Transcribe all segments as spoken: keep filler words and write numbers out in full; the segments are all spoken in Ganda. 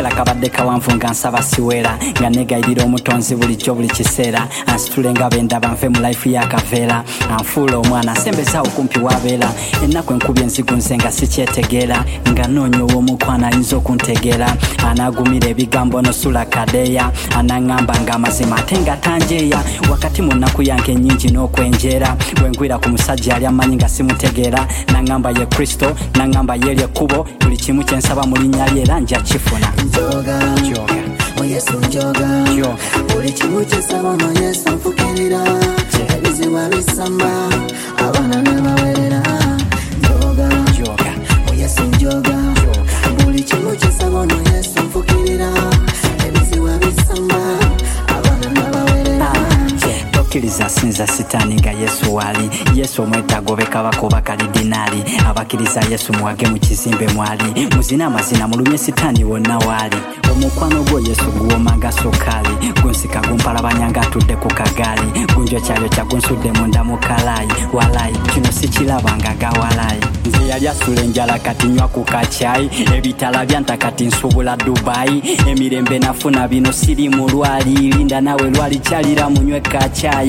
akasera kabadde kawanvu nga nsaba siwera nga negayirira omutonzi bulijjo buli kiseera ansitule nga bendaba nve mu life y'akaveera anfuula omwana nsembeza okumpi wabeera ennaku enkubye enzigunze nga sikyetegeera nga noonya ow'omukwana ayinza okuntegeera anaagumira ebigambo nosula kadeya anaŋŋamba nga amazima ate nga tanjeeya wakati mu nnaku yange ennyingi n'okwenjeera bwengwira ku musajja yali amanyi nga simutegeera naŋŋamba ye kristo naŋŋamba yeeryo ekkubo buli kimu kye nsaba mu linnya lye era nja kifuna. Njoga, njoga, o Yesu njoga, njoga, buli kimu kye nsaba mu Yesu nfukirira, ebizibu bisamba abaana n'abawerera. Njoga, njoga, o Yesu njoga, njoga, buli kimu kye nsaba mu Yesu nfukirira, ebizibu bisamba abaana n'abawerera. Tokkiriza sinza sitaani nga Yesu wali Yesu omwetaago be kabaka oba kalidinaali abakiriza Yesu muwage mu kizimbe mwali muzina amazina mulumye sitaani wonna waali omukwano gwo Yesu guwomaga sokaali gunsika gumpalabanya nga atudde ku kagaali gunjo kyayo kyagunsudde munda mu kalaayi walaayi kino sikirabanga gawalaayi nze yali asula enjala kati nywa ku kacaayi ebitala byanta kati nsubula Dubai emirembe nafuna bino siri mu lwali linda nawe lwali kyalira munywe kacaayi.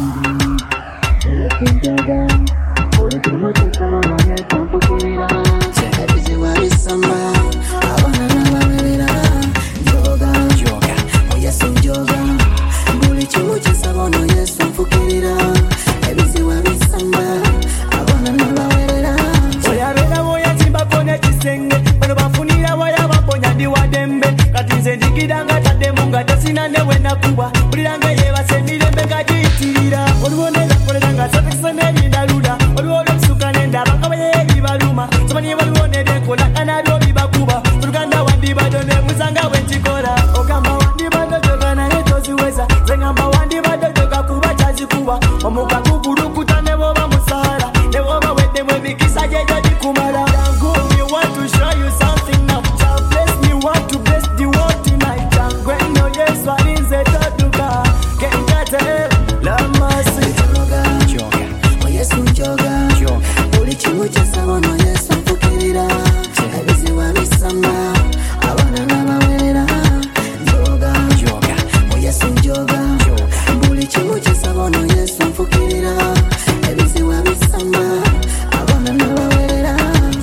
Njoga, buli kimu kye nsaba mu Yesu nfukirira, ebizibu bisamba abaana n'abawerera. Njoga, njoga, o Yesu njoga, buli kimu kye nsaba mu Yesu nfukirira, ebizibu bisamba abaana n'abawerera. Oyabeera bw'oyazimbako n'ekisenge bano bafunira wayabaponya ndi wadembe kati nze njigira nga taddemu nga tasina ne we nakuba buliranga yeebase emirembe nga giyitirira olubonera kolera nga satekisa n'ebindaluda oliwo olwekusuka n'endaba nga bayeebibaluma somanyi waliwo n'ebyenkola nga nalwo bibakuba oluganda wandibaddo nebuuza nga bwe nkikola ogamba wandibaddo gyoga naye toziweza ze ngamba wandibaddo gyoga kuba kyazikuba omuka gugulukuta ne bwoba musaala ne bwoba weddemu emikisa gyegyo gikumala. We want to show you something now. Child bless me, want to bless the world tonight. When no yes, what is it to do? Can't get it. Love mercy. Njoga, njoga, o Yesu njoga, njoga, buli kimu kye nsaba mu Yesu nfukirira, ebizibu bisamba abaana n'abawerera. Njoga, njoga, o Yesu njoga, njoga, buli kimu kye nsaba mu Yesu nfukirira, ebizibu bisamba abaana n'abawerera.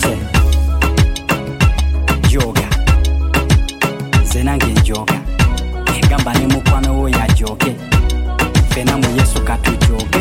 Njoga nze nange njoga gamba ne mukwano wo yajoge fena mu Yesu katujoge